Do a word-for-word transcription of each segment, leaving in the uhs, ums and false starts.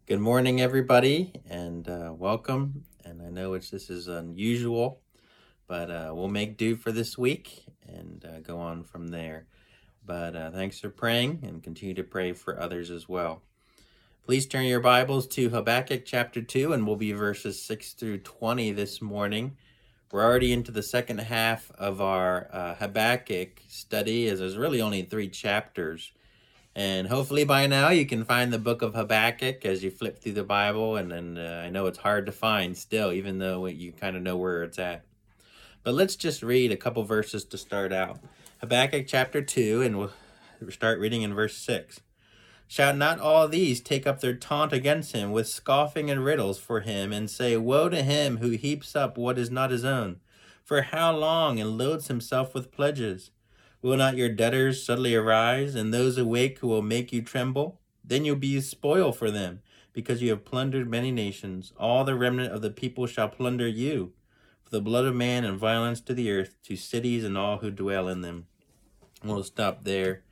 Good morning, everybody, and uh, welcome. And I know it's this is unusual, but uh, we'll make do for this week and uh, go on from there. But uh, thanks for praying and continue to pray for others as well. Please turn your Bibles to Habakkuk chapter two, and we'll be verses six through twenty this morning. We're already into the second half of our uh, Habakkuk study, as there's really only three chapters. And hopefully by now you can find the book of Habakkuk as you flip through the Bible. And then uh, I know it's hard to find still, even though you kind of know where it's at. But let's just read a couple verses to start out. Habakkuk chapter two, and we'll start reading in verse six. Shall not all these take up their taunt against him with scoffing and riddles for him, and say, Woe to him who heaps up what is not his own? For how long, and loads himself with pledges? Will not your debtors suddenly arise, and those awake who will make you tremble? Then you'll be a spoil for them, because you have plundered many nations. All the remnant of the people shall plunder you, for the blood of man and violence to the earth, to cities and all who dwell in them. We'll stop there.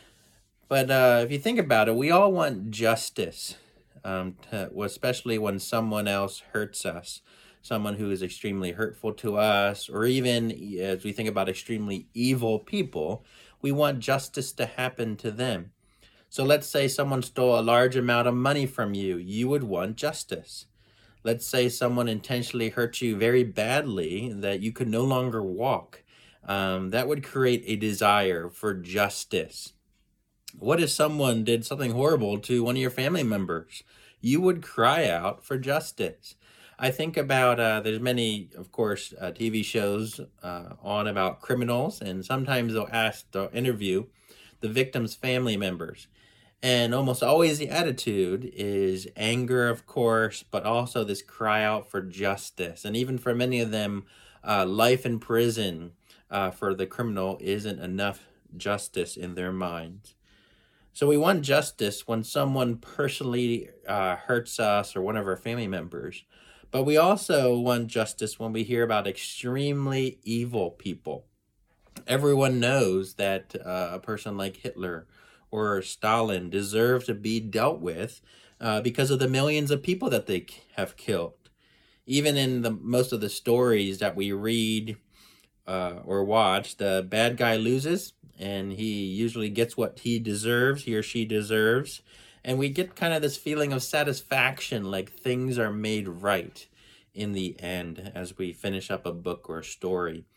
But uh, if you think about it, we all want justice, um, to, especially when someone else hurts us. Someone who is extremely hurtful to us, or even as we think about extremely evil people, we want justice to happen to them. So let's say someone stole a large amount of money from you. You would want justice. Let's say someone intentionally hurt you very badly that you could no longer walk. Um, that would create a desire for justice. What if someone did something horrible to one of your family members? You would cry out for justice. I think about, uh, there's many, of course, uh, T V shows uh, on about criminals, and sometimes they'll ask, they'll interview the victim's family members. And almost always the attitude is anger, of course, but also this cry out for justice. And even for many of them, uh, life in prison uh, for the criminal isn't enough justice in their minds. So we want justice when someone personally uh, hurts us or one of our family members. But we also want justice when we hear about extremely evil people. Everyone knows that uh, a person like Hitler or Stalin deserve to be dealt with uh, because of the millions of people that they have killed. Even in the most of the stories that we read uh, or watch, the bad guy loses, and he usually gets what he deserves, he or she deserves. And we get kind of this feeling of satisfaction, like things are made right in the end as we finish up a book or a story.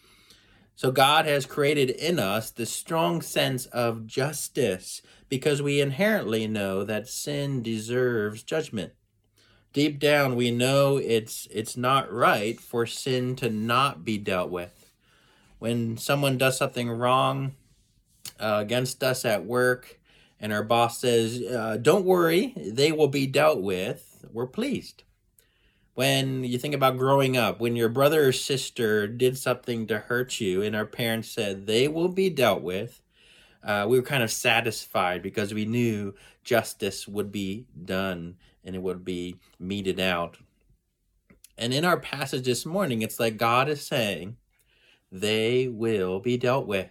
So God has created in us this strong sense of justice because we inherently know that sin deserves judgment. Deep down, we know it's it's not right for sin to not be dealt with. When someone does something wrong uh, against us at work, and our boss says, uh, don't worry, they will be dealt with, we're pleased. When you think about growing up, when your brother or sister did something to hurt you and our parents said they will be dealt with, uh, we were kind of satisfied because we knew justice would be done and it would be meted out. And in our passage this morning, it's like God is saying, they will be dealt with.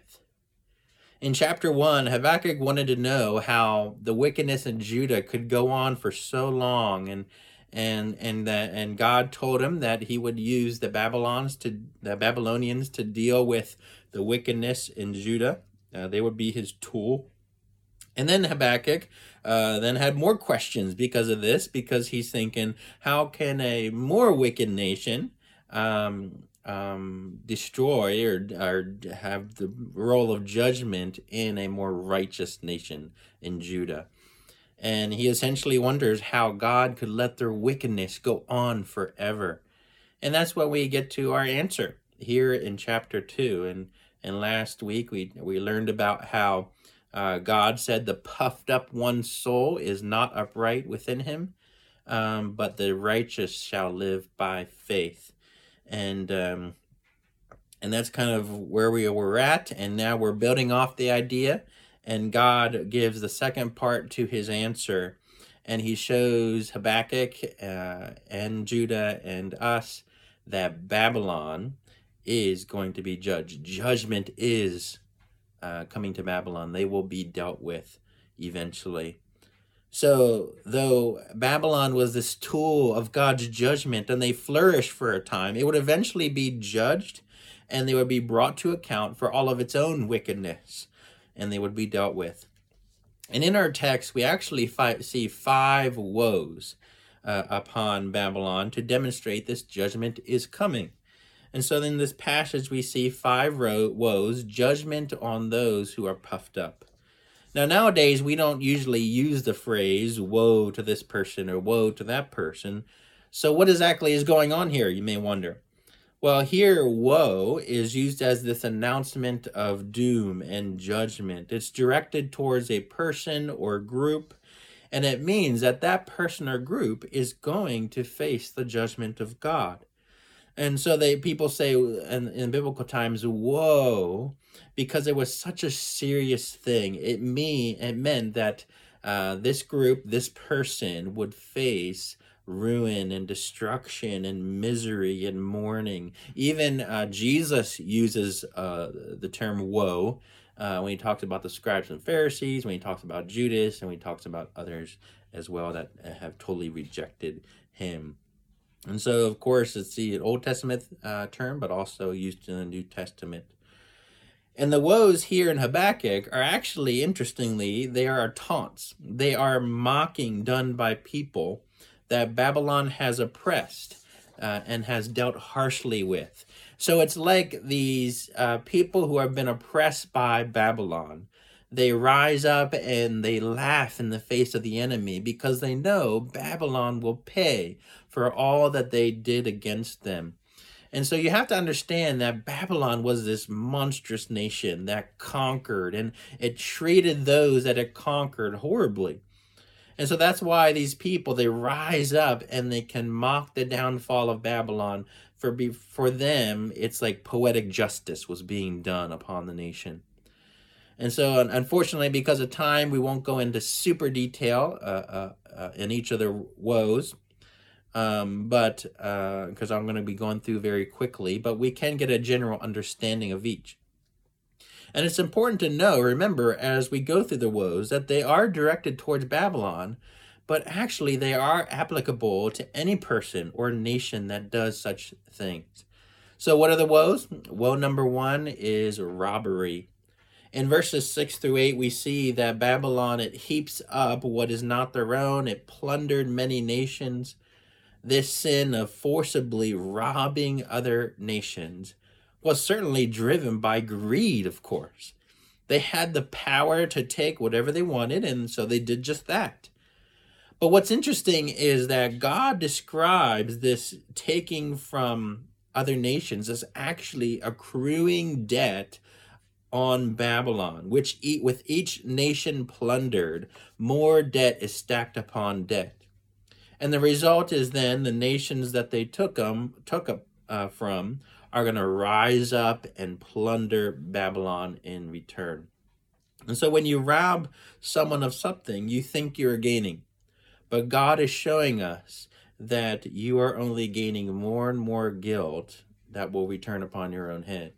In chapter one, Habakkuk wanted to know how the wickedness in Judah could go on for so long, and and and that and God told him that he would use the Babylons to the Babylonians to deal with the wickedness in Judah. Uh, they would be his tool. And then Habakkuk uh, then had more questions because of this, because he's thinking, how can a more wicked nation um, Um, destroy or, or have the role of judgment in a more righteous nation in Judah? And he essentially wonders how God could let their wickedness go on forever. And that's what we get to our answer here in chapter two. And, and last week we, we learned about how uh, God said the puffed up one's soul is not upright within him, um, but the righteous shall live by faith. And um, and that's kind of where we were at, and now we're building off the idea, and God gives the second part to his answer, and he shows Habakkuk uh, and Judah and us that Babylon is going to be judged. Judgment is uh, coming to Babylon. They will be dealt with eventually. So, though Babylon was this tool of God's judgment and they flourished for a time, it would eventually be judged and they would be brought to account for all of its own wickedness and they would be dealt with. And in our text, we actually fi- see five woes uh, upon Babylon to demonstrate this judgment is coming. And so in this passage, we see five ro- woes, judgment on those who are puffed up. Now, nowadays, we don't usually use the phrase, woe to this person or woe to that person. So what exactly is going on here, you may wonder? Well, here, woe is used as this announcement of doom and judgment. It's directed towards a person or group, and it means that that person or group is going to face the judgment of God. And so they people say in, in biblical times, woe, because it was such a serious thing. It mean it meant that uh, this group, this person would face ruin and destruction and misery and mourning. Even uh, Jesus uses uh, the term woe uh, when he talks about the scribes and Pharisees, when he talks about Judas, and when he talks about others as well that have totally rejected him. And so, of course, it's the Old Testament uh, term, but also used in the New Testament. And the woes here in Habakkuk are actually, interestingly, they are taunts. They are mocking done by people that Babylon has oppressed uh, and has dealt harshly with. So it's like these uh, people who have been oppressed by Babylon. They rise up and they laugh in the face of the enemy because they know Babylon will pay for all that they did against them. And so you have to understand that Babylon was this monstrous nation that conquered, and it treated those that it conquered horribly. And so that's why these people, they rise up and they can mock the downfall of Babylon. For, be, for them, it's like poetic justice was being done upon the nation. And so, unfortunately, because of time, we won't go into super detail uh, uh, uh, in each of the woes. Um, but because uh, I'm going to be going through very quickly, but we can get a general understanding of each. And it's important to know, remember, as we go through the woes, that they are directed towards Babylon, but actually they are applicable to any person or nation that does such things. So what are the woes? Woe number one is robbery. In verses six through eight, we see that Babylon, it heaps up what is not their own. It plundered many nations. This sin of forcibly robbing other nations was certainly driven by greed, of course. They had the power to take whatever they wanted, and so they did just that. But what's interesting is that God describes this taking from other nations as actually accruing debt on Babylon, which eat, with each nation plundered, more debt is stacked upon debt. And the result is then the nations that they took them took up uh, from are going to rise up and plunder Babylon in return. And so when you rob someone of something, you think you're gaining. But God is showing us that you are only gaining more and more guilt that will return upon your own head.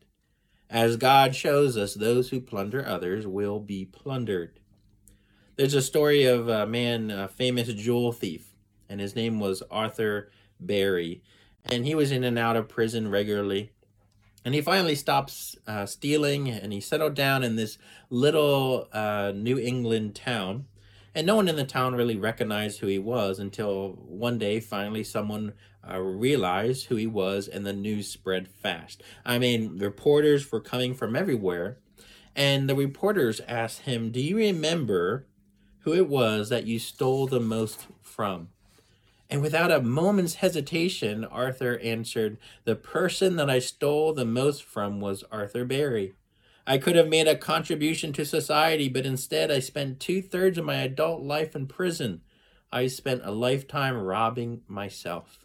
As God shows us, those who plunder others will be plundered. There's a story of a man, a famous jewel thief, and his name was Arthur Berry. And he was in and out of prison regularly. And he finally stopped uh, stealing, and he settled down in this little uh, New England town. And no one in the town really recognized who he was until one day, finally, someone uh, realized who he was, and the news spread fast. I mean, reporters were coming from everywhere, and the reporters asked him, "Do you remember who it was that you stole the most from?" And without a moment's hesitation, Arthur answered, "The person that I stole the most from was Arthur Berry. I could have made a contribution to society, but instead I spent two-thirds of my adult life in prison. I spent a lifetime robbing myself."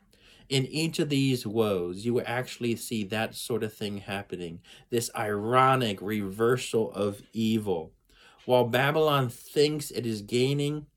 In each of these woes, you will actually see that sort of thing happening, this ironic reversal of evil. While Babylon thinks it is gaining,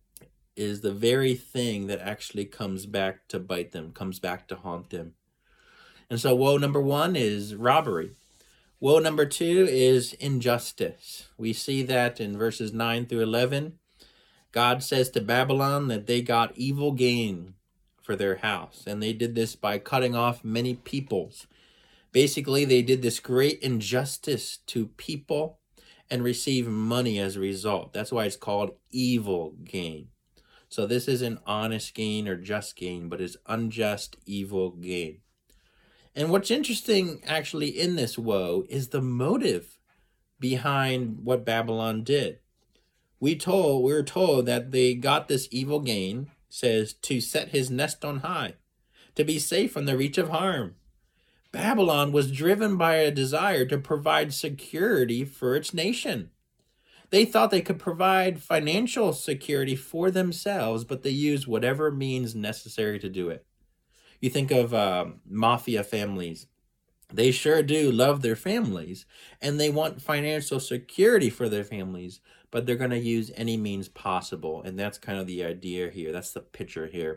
is the very thing that actually comes back to bite them, comes back to haunt them. And so woe number one is robbery. Woe number two is injustice. We see that in verses nine through eleven. God says to Babylon that they got evil gain for their house, and they did this by cutting off many peoples. Basically, they did this great injustice to people and received money as a result. That's why it's called evil gain. So this isn't honest gain or just gain, but it's unjust, evil gain. And what's interesting actually in this woe is the motive behind what Babylon did. We told we were told that they got this evil gain, says, to set his nest on high, to be safe from the reach of harm. Babylon was driven by a desire to provide security for its nation. They thought they could provide financial security for themselves, but they used whatever means necessary to do it. You think of uh, mafia families. They sure do love their families, and they want financial security for their families, but they're going to use any means possible, and that's kind of the idea here. That's the picture here.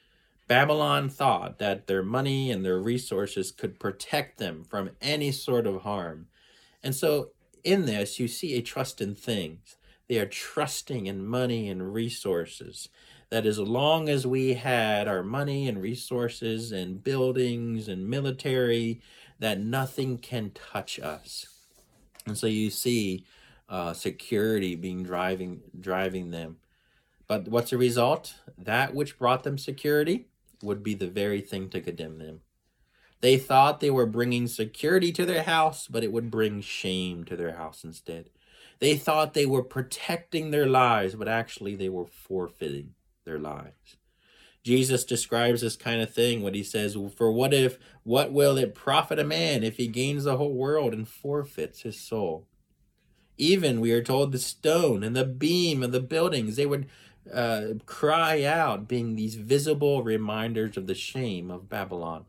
Babylon thought that their money and their resources could protect them from any sort of harm. And so in this, you see a trust in things. They are trusting in money and resources. That as long as we had our money and resources and buildings and military, that nothing can touch us. And so you see uh, security being driving driving them. But what's the result? That which brought them security would be the very thing to condemn them. They thought they were bringing security to their house, but it would bring shame to their house instead. They thought they were protecting their lives, but actually they were forfeiting their lives. Jesus describes this kind of thing when he says, for what if, what will it profit a man if he gains the whole world and forfeits his soul? Even, we are told, the stone and the beam of the buildings, they would uh, cry out, being these visible reminders of the shame of Babylon.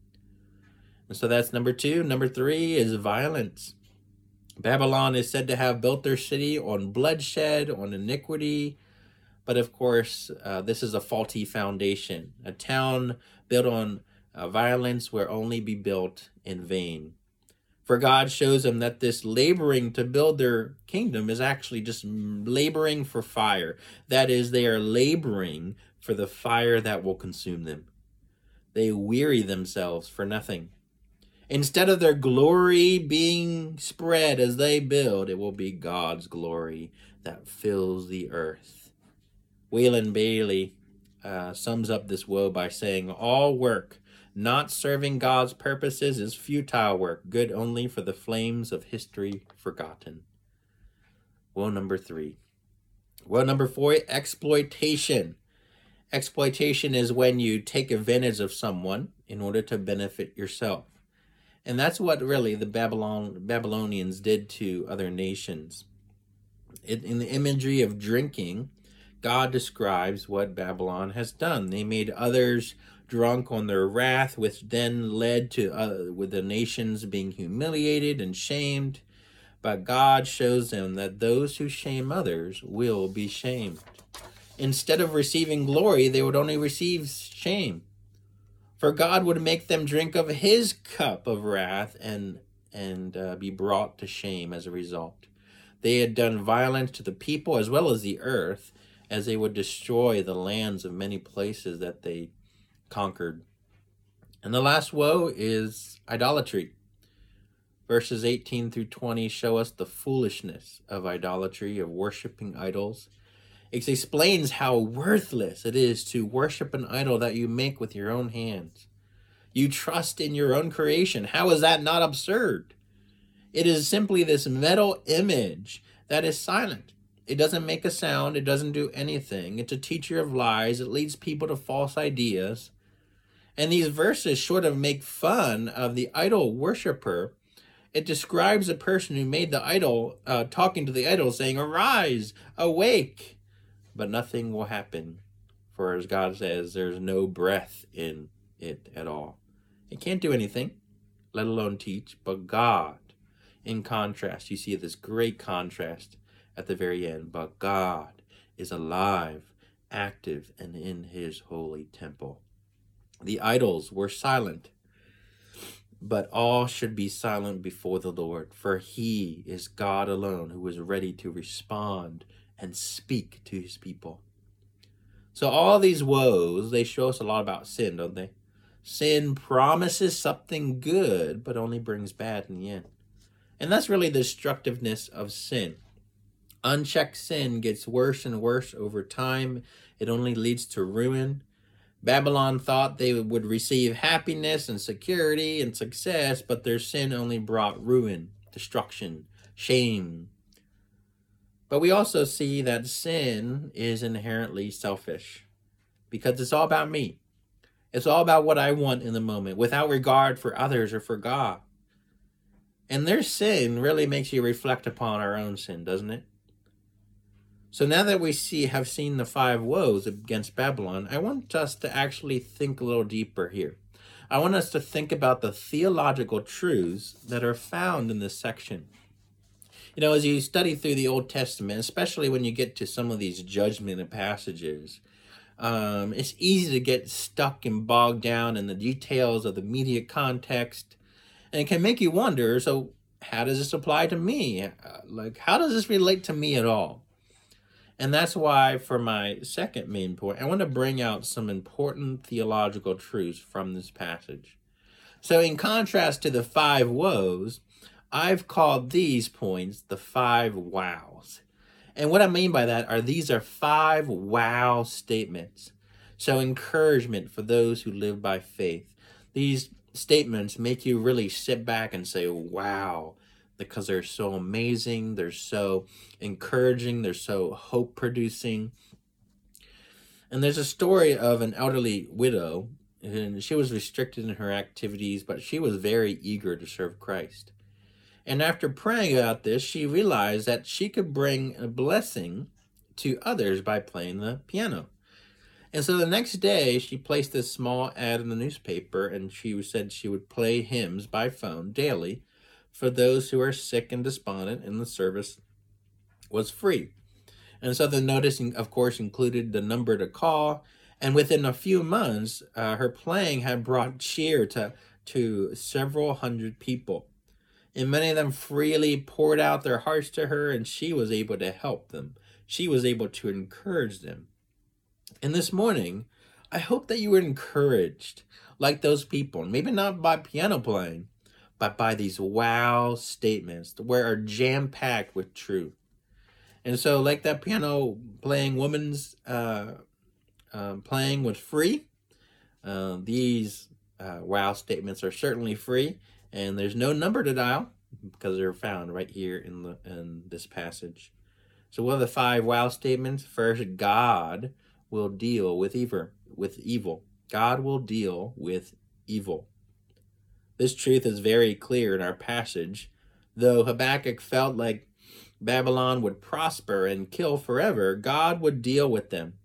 And so that's number two. Number three is violence. Babylon is said to have built their city on bloodshed, on iniquity. But of course, uh, this is a faulty foundation. A town built on uh, violence will only be built in vain. For God shows them that this laboring to build their kingdom is actually just laboring for fire. That is, they are laboring for the fire that will consume them. They weary themselves for nothing. Instead of their glory being spread as they build, it will be God's glory that fills the earth. Wayland Bailey uh, sums up this woe by saying, all work not serving God's purposes is futile work, good only for the flames of history forgotten. Woe number three. Woe number four, exploitation. Exploitation is when you take advantage of someone in order to benefit yourself. And that's what really the Babylon, Babylonians did to other nations. It, in the imagery of drinking, God describes what Babylon has done. They made others drunk on their wrath, which then led to uh, with the nations being humiliated and shamed. But God shows them that those who shame others will be shamed. Instead of receiving glory, they would only receive shame. For God would make them drink of his cup of wrath and, and uh, be brought to shame as a result. They had done violence to the people as well as the earth, as they would destroy the lands of many places that they conquered. And the last woe is idolatry. Verses eighteen through twenty show us the foolishness of idolatry, of worshiping idols. It explains how worthless it is to worship an idol that you make with your own hands. You trust in your own creation. How is that not absurd? It is simply this metal image that is silent. It doesn't make a sound. It doesn't do anything. It's a teacher of lies. It leads people to false ideas. And these verses sort of make fun of the idol worshiper. It describes a person who made the idol, uh, talking to the idol, saying, arise, awake. But nothing will happen. For as God says, there's no breath in it at all. It can't do anything, let alone teach. But God, in contrast, you see this great contrast at the very end. But God is alive, active, and in his holy temple. The idols were silent, but all should be silent before the Lord, for he is God alone who is ready to respond and speak to his people. So all these woes, they show us a lot about sin, don't they? Sin promises something good, but only brings bad in the end. And that's really the destructiveness of sin. Unchecked sin gets worse and worse over time. It only leads to ruin. Babylon thought they would receive happiness and security and success, but their sin only brought ruin, destruction, shame. But we also see that sin is inherently selfish because it's all about me. It's all about what I want in the moment without regard for others or for God. And their sin really makes you reflect upon our own sin, doesn't it? So now that we see have seen the five woes against Babylon, I want us to actually think a little deeper here. I want us to think about the theological truths that are found in this section. You know, as you study through the Old Testament, especially when you get to some of these judgment passages, um, it's easy to get stuck and bogged down in the details of the immediate context. And it can make you wonder, so how does this apply to me? Uh, like, how does this relate to me at all? And that's why, for my second main point, I want to bring out some important theological truths from this passage. So in contrast to the five woes, I've called these points the five wows. And what I mean by that are these are five wow statements. So encouragement for those who live by faith. These statements make you really sit back and say, wow, because they're so amazing, they're so encouraging, they're so hope-producing. And there's a story of an elderly widow, and she was restricted in her activities, but she was very eager to serve Christ. And after praying about this, she realized that she could bring a blessing to others by playing the piano. And so the next day, she placed this small ad in the newspaper, and she said she would play hymns by phone daily for those who are sick and despondent, and the service was free. And so the notice, of course, included the number to call, and within a few months, uh, her playing had brought cheer to, to several hundred people. And many of them freely poured out their hearts to her, and she was able to help them. She was able to encourage them. And this morning, I hope that you were encouraged like those people, maybe not by piano playing, but by these wow statements where are jam-packed with truth. And so like that piano playing woman's uh, uh, playing was free, uh, these uh, wow statements are certainly free. And there's no number to dial because they're found right here in the in this passage. So what are the five wow statements? First, God will deal with evil. With evil. God will deal with evil. This truth is very clear in our passage. Though Habakkuk felt like Babylon would prosper and kill forever, God would deal with them.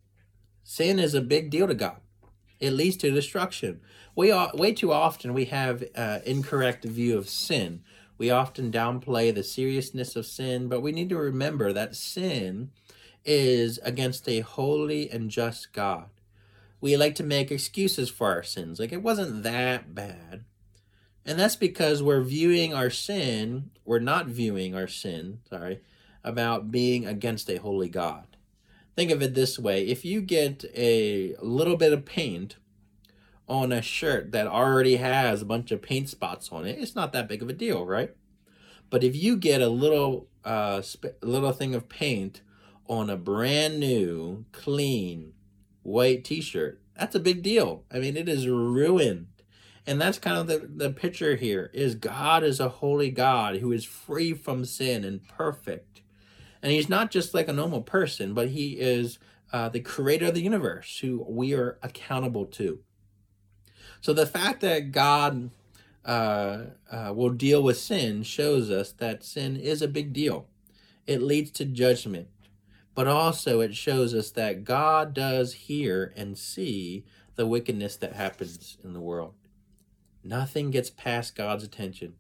Sin is a big deal to God. It leads to destruction. We way too often we have uh, incorrect view of sin. We often downplay the seriousness of sin, but we need to remember that sin is against a holy and just God. We like to make excuses for our sins, like it wasn't that bad. And that's because we're viewing our sin, we're not viewing our sin, sorry, about being against a holy God. Think of it this way. If you get a little bit of paint on a shirt that already has a bunch of paint spots on it, it's not that big of a deal, right? But if you get a little uh, sp- little thing of paint on a brand new, clean, white t-shirt, that's a big deal. I mean, it is ruined. And that's kind of the, the picture here, is God is a holy God who is free from sin and perfect. And he's not just like a normal person, but he is uh, the creator of the universe who we are accountable to. So the fact that God uh, uh, will deal with sin shows us that sin is a big deal. It leads to judgment, but also it shows us that God does hear and see the wickedness that happens in the world. Nothing gets past God's attention.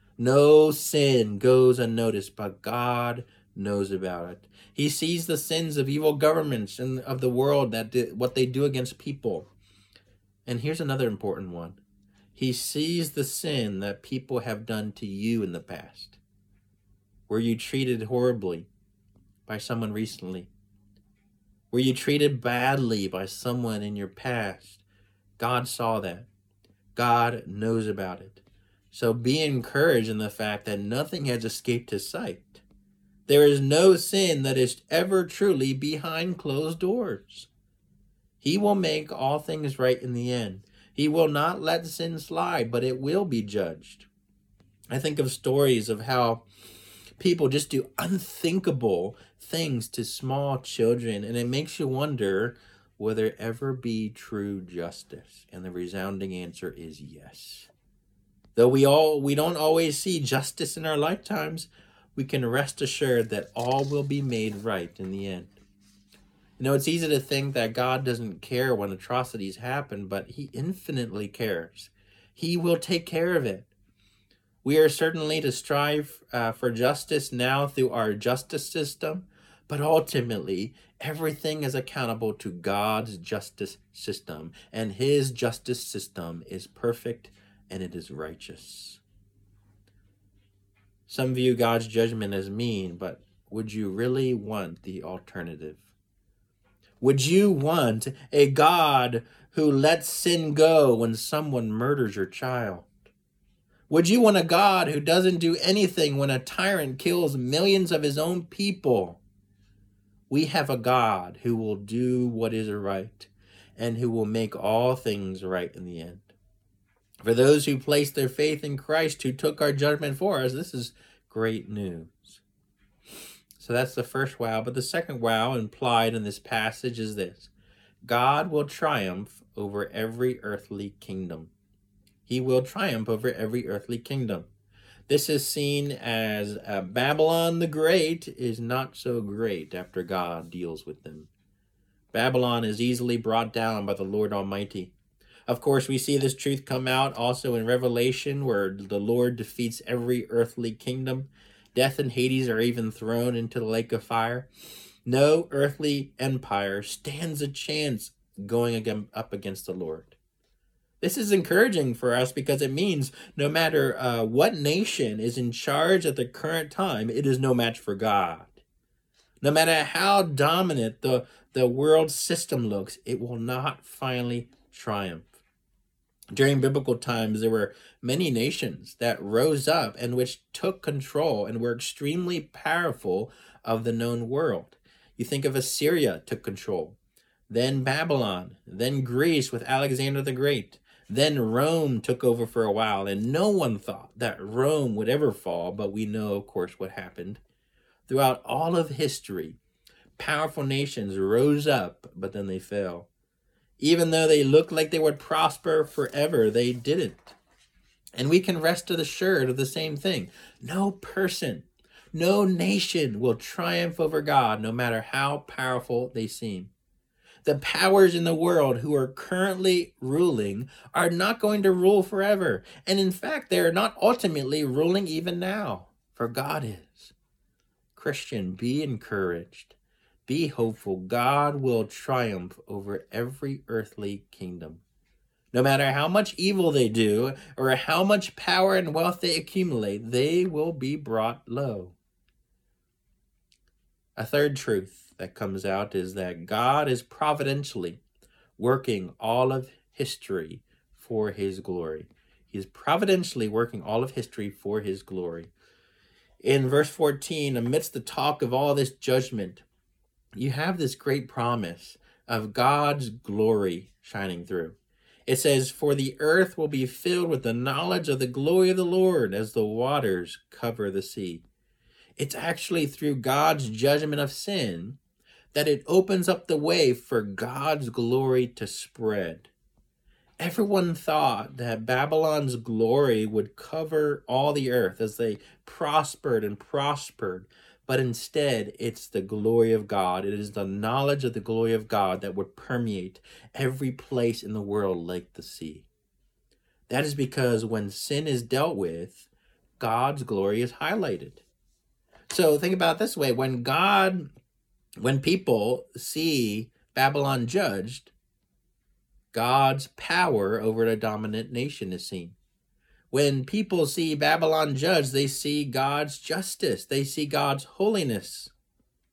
No sin goes unnoticed, but God knows about it. He sees the sins of evil governments and of the world, that do, what they do against people. And here's another important one. He sees the sin that people have done to you in the past. Were you treated horribly? by someone recently? Were you treated badly by someone in your past? God saw that. God knows about it. So be encouraged in the fact that nothing has escaped his sight. There is no sin that is ever truly behind closed doors. He will make all things right in the end. He will not let sin slide, but it will be judged. I think of stories of how people just do unthinkable things to small children, and it makes you wonder, will there ever be true justice? And the resounding answer is yes. Though we all we don't always see justice in our lifetimes, we can rest assured that all will be made right in the end. You know, it's easy to think that God doesn't care when atrocities happen, but he infinitely cares. He will take care of it. We are certainly to strive uh, for justice now through our justice system, but ultimately, everything is accountable to God's justice system, and his justice system is perfect and it is righteous. Some view God's judgment as mean, but would you really want the alternative? Would you want a God who lets sin go when someone murders your child? Would you want a God who doesn't do anything when a tyrant kills millions of his own people? We have a God who will do what is right and who will make all things right in the end. For those who place their faith in Christ, who took our judgment for us, this is great news. So that's the first wow. But the second wow implied in this passage is this: God will triumph over every earthly kingdom. He will triumph over every earthly kingdom. This is seen as uh, Babylon the Great is not so great after God deals with them. Babylon is easily brought down by the Lord Almighty. Of course, we see this truth come out also in Revelation, where the Lord defeats every earthly kingdom. Death and Hades are even thrown into the lake of fire. No earthly empire stands a chance going again, up against the Lord. This is encouraging for us because it means no matter uh, what nation is in charge at the current time, it is no match for God. No matter how dominant the, the world system looks, it will not finally triumph. During biblical times, there were many nations that rose up and which took control and were extremely powerful of the known world. You think of Assyria took control, then Babylon, then Greece with Alexander the Great, then Rome took over for a while, and no one thought that Rome would ever fall, but we know, of course, what happened. Throughout all of history, powerful nations rose up, but then they fell. Even though they looked like they would prosper forever, they didn't. And we can rest assured of the same thing. No person, no nation will triumph over God, no matter how powerful they seem. The powers in the world who are currently ruling are not going to rule forever. And in fact, they are not ultimately ruling even now, for God is. Christian, be encouraged. Be hopeful. God will triumph over every earthly kingdom. No matter how much evil they do or how much power and wealth they accumulate, they will be brought low. A third truth that comes out is that God is providentially working all of history for his glory. He is providentially working all of history for his glory. In verse fourteen, amidst the talk of all this judgment, you have this great promise of God's glory shining through. It says, "For the earth will be filled with the knowledge of the glory of the Lord as the waters cover the sea." It's actually through God's judgment of sin that it opens up the way for God's glory to spread. Everyone thought that Babylon's glory would cover all the earth as they prospered and prospered. But instead, it's the glory of God. It is the knowledge of the glory of God that would permeate every place in the world like the sea. That is because when sin is dealt with, God's glory is highlighted. So think about it this way. When God, when people see Babylon judged, God's power over the dominant nation is seen. When people see Babylon judged, they see God's justice. They see God's holiness.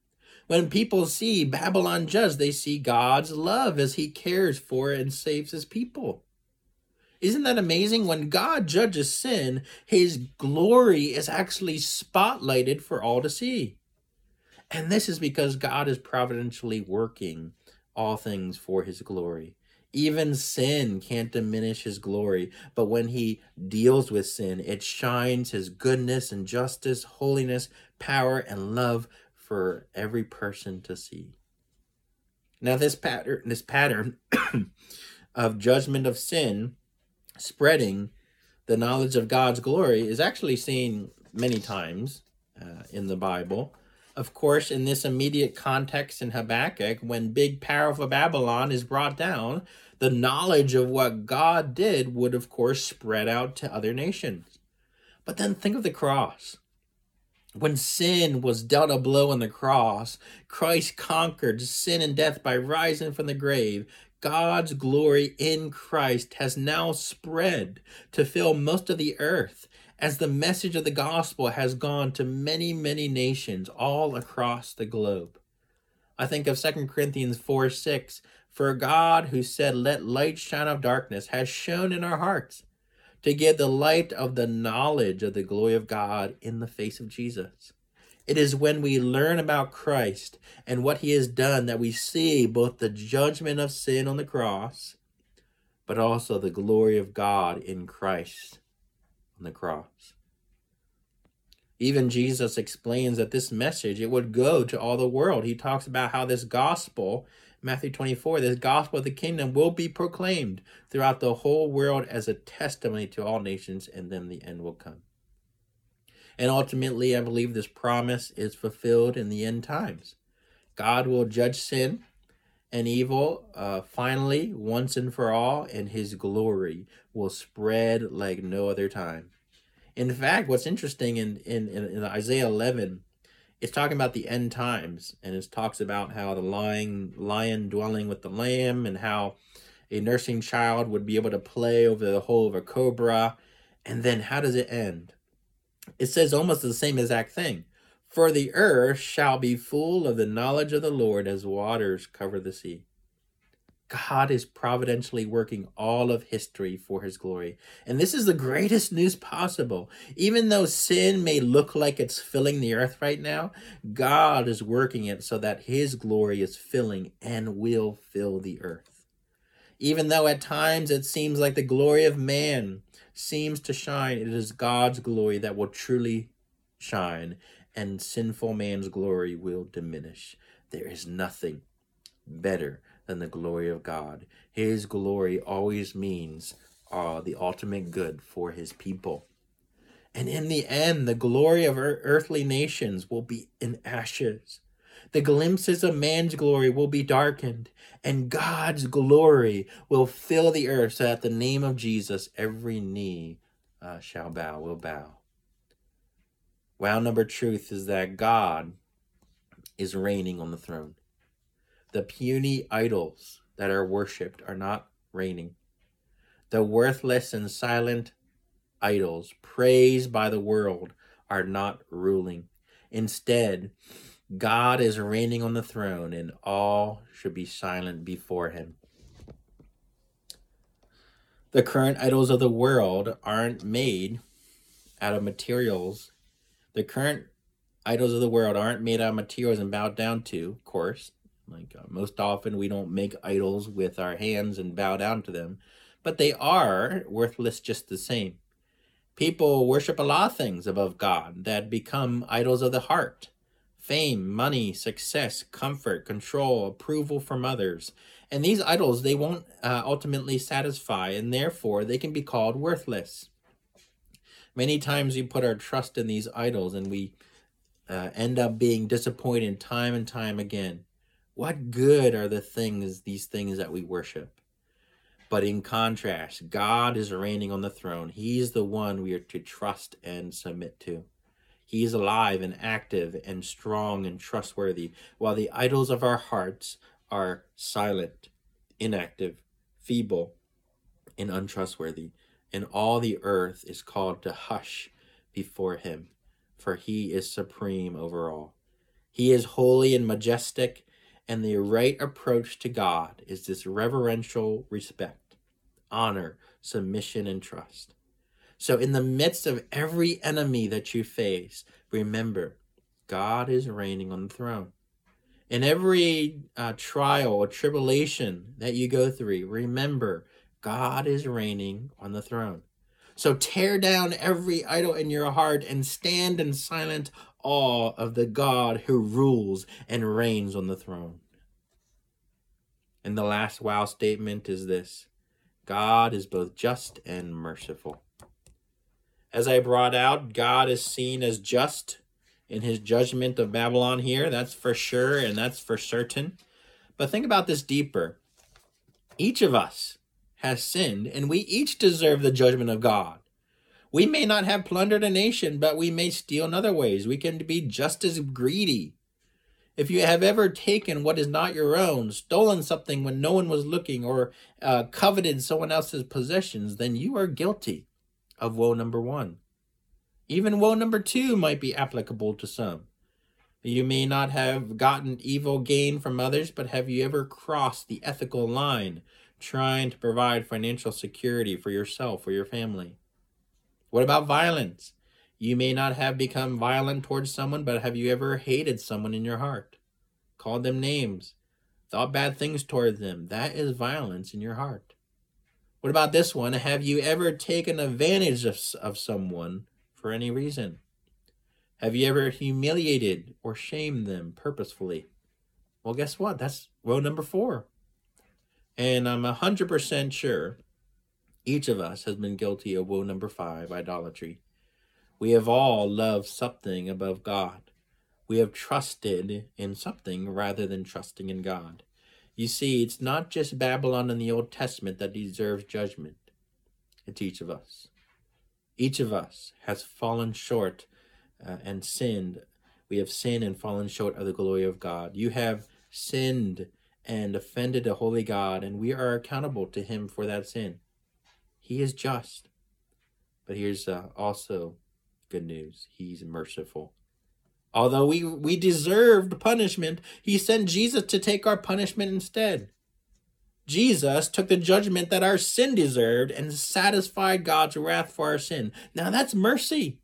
When people see Babylon judged, they see God's love as he cares for and saves his people. Isn't that amazing? When God judges sin, his glory is actually spotlighted for all to see. And this is because God is providentially working all things for his glory. Even sin can't diminish his glory, but when he deals with sin, it shines his goodness and justice, holiness, power, and love for every person to see. Now, this pattern, this pattern of judgment of sin spreading the knowledge of God's glory is actually seen many times uh, in the Bible. Of course, in this immediate context in Habakkuk, when big, powerful Babylon is brought down, the knowledge of what God did would, of course, spread out to other nations. But then think of the cross. When sin was dealt a blow on the cross, Christ conquered sin and death by rising from the grave. God's glory in Christ has now spread to fill most of the earth, as the message of the gospel has gone to many, many nations all across the globe. I think of Second Corinthians four six, for God who said, let light shine out of darkness, has shone in our hearts to give the light of the knowledge of the glory of God in the face of Jesus. It is when we learn about Christ and what he has done that we see both the judgment of sin on the cross, but also the glory of God in Christ on the cross. Even Jesus explains that this message, it would go to all the world. He talks about how this gospel, Matthew twenty-four, this gospel of the kingdom will be proclaimed throughout the whole world as a testimony to all nations, and then the end will come. And ultimately, I believe this promise is fulfilled in the end times. God will judge sin and evil uh, finally, once and for all, and his glory will spread like no other time. In fact, what's interesting in, in, in Isaiah eleven, it's talking about the end times, and it talks about how the lion, lion dwelling with the lamb, and how a nursing child would be able to play over the hole of a cobra. And then how does it end? It says almost the same exact thing. For the earth shall be full of the knowledge of the Lord as waters cover the sea. God is providentially working all of history for his glory. And this is the greatest news possible. Even though sin may look like it's filling the earth right now, God is working it so that his glory is filling and will fill the earth. Even though at times it seems like the glory of man seems to shine, it is God's glory that will truly shine, and sinful man's glory will diminish. There is nothing better than the glory of God. His glory always means uh, the ultimate good for his people. And in the end, the glory of earthly nations will be in ashes. The glimpses of man's glory will be darkened, and God's glory will fill the earth so that the name of Jesus, every knee uh, shall bow, will bow. Wow, number truth is that God is reigning on the throne. The puny idols that are worshipped are not reigning. The worthless and silent idols praised by the world are not ruling. Instead, God is reigning on the throne, and all should be silent before him. The current idols of the world aren't made out of materials. The current idols of the world aren't made out of materials and bowed down to, of course. Like uh, most often, we don't make idols with our hands and bow down to them, but they are worthless just the same. People worship a lot of things above God that become idols of the heart. Fame, money, success, comfort, control, approval from others. And these idols, they won't uh, ultimately satisfy, and therefore they can be called worthless. Many times we put our trust in these idols, and we uh, end up being disappointed time and time again. What good are the things, these things that we worship? But in contrast, God is reigning on the throne. He's the one we are to trust and submit to. He is alive and active and strong and trustworthy, while the idols of our hearts are silent, inactive, feeble, and untrustworthy. And all the earth is called to hush before him, for he is supreme over all. He is holy and majestic, and the right approach to God is this reverential respect, honor, submission, and trust. So in the midst of every enemy that you face, remember, God is reigning on the throne. In every uh, trial or tribulation that you go through, remember, God is reigning on the throne. So tear down every idol in your heart and stand in silent awe of the God who rules and reigns on the throne. And the last wow statement is this: God is both just and merciful. As I brought out, God is seen as just in his judgment of Babylon here. That's for sure, and that's for certain. But think about this deeper. Each of us has sinned, and we each deserve the judgment of God. We may not have plundered a nation, but we may steal in other ways. We can be just as greedy. If you have ever taken what is not your own, stolen something when no one was looking, or uh, coveted someone else's possessions, then you are guilty of woe number one. Even woe number two might be applicable to some. You may not have gotten evil gain from others, but have you ever crossed the ethical line trying to provide financial security for yourself or your family? What about violence? You may not have become violent towards someone, but have you ever hated someone in your heart? Called them names? Thought bad things towards them? That is violence in your heart. What about this one? Have you ever taken advantage of, of someone for any reason? Have you ever humiliated or shamed them purposefully? Well, guess what? That's woe number four. And I'm one hundred percent sure each of us has been guilty of woe number five, idolatry. We have all loved something above God. We have trusted in something rather than trusting in God. You see, it's not just Babylon in the Old Testament that deserves judgment. It's each of us. Each of us has fallen short uh, and sinned. We have sinned and fallen short of the glory of God. You have sinned and offended a holy God, and we are accountable to him for that sin. He is just. But here's uh, also good news. He's merciful. Although we, we deserved punishment, he sent Jesus to take our punishment instead. Jesus took the judgment that our sin deserved and satisfied God's wrath for our sin. Now that's mercy.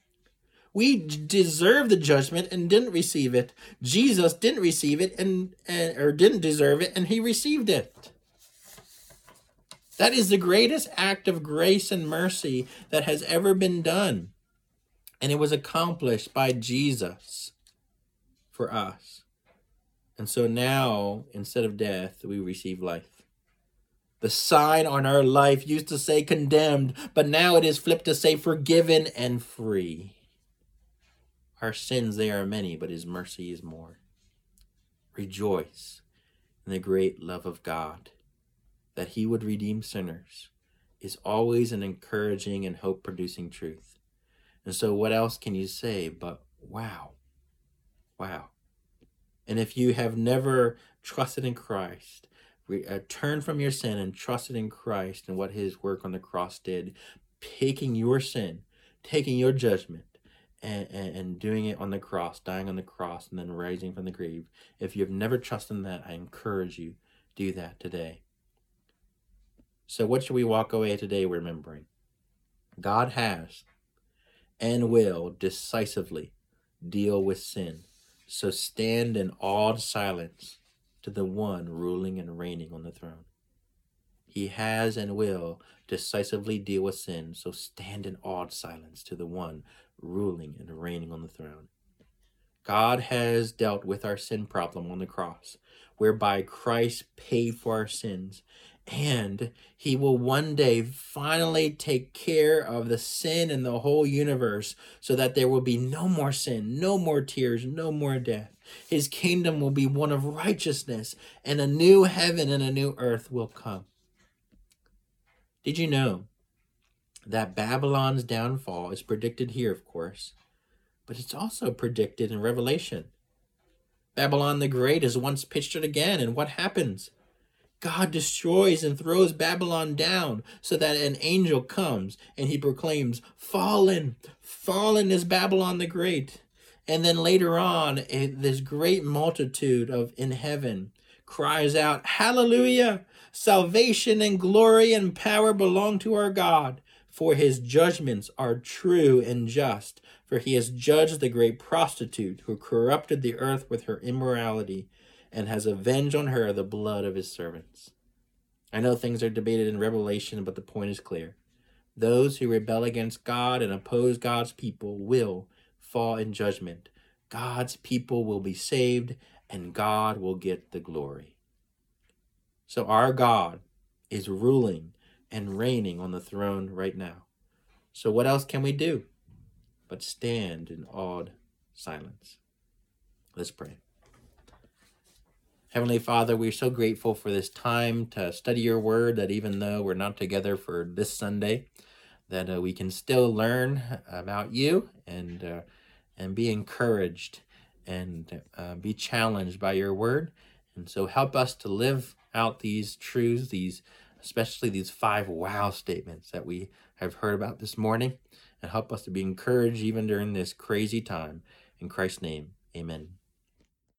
We deserved the judgment and didn't receive it. Jesus didn't receive it and, and or didn't deserve it, and he received it. That is the greatest act of grace and mercy that has ever been done. And it was accomplished by Jesus for us. And so now, instead of death, we receive life. The sign on our life used to say condemned, but now it is flipped to say forgiven and free. Our sins, they are many, but his mercy is more. Rejoice in the great love of God. That he would redeem sinners is always an encouraging and hope-producing truth. And so what else can you say but wow, wow. And if you have never trusted in Christ, re- uh, turn from your sin and trusted in Christ and what his work on the cross did, taking your sin, taking your judgment, and, and, and doing it on the cross, dying on the cross, and then rising from the grave. If you have never trusted in that, I encourage you, do that today. So what should we walk away today remembering? God has and will decisively deal with sin. So stand in awed silence to the one ruling and reigning on the throne. He has and will decisively deal with sin. So stand in awed silence to the one ruling and reigning on the throne. God has dealt with our sin problem on the cross, whereby Christ paid for our sins. And he will one day finally take care of the sin in the whole universe so that there will be no more sin, no more tears, no more death. His kingdom will be one of righteousness, and a new heaven and a new earth will come. Did you know that Babylon's downfall is predicted here, of course, but it's also predicted in Revelation? Babylon the Great is once pictured again, and what happens? God destroys and throws Babylon down so that an angel comes and he proclaims, fallen, fallen is Babylon the Great. And then later on, it, this great multitude of in heaven cries out, "Hallelujah! Salvation and glory and power belong to our God, for his judgments are true and just. For he has judged the great prostitute who corrupted the earth with her immorality, and has avenged on her the blood of his servants." I know things are debated in Revelation, but the point is clear. Those who rebel against God and oppose God's people will fall in judgment. God's people will be saved, and God will get the glory. So our God is ruling and reigning on the throne right now. So what else can we do but stand in awed silence? Let's pray. Heavenly Father, we're so grateful for this time to study your word, that even though we're not together for this Sunday, that uh, we can still learn about you and uh, and be encouraged and uh, be challenged by your word. And so help us to live out these truths, these especially these five wow statements that we have heard about this morning, and help us to be encouraged even during this crazy time. In Christ's name, amen.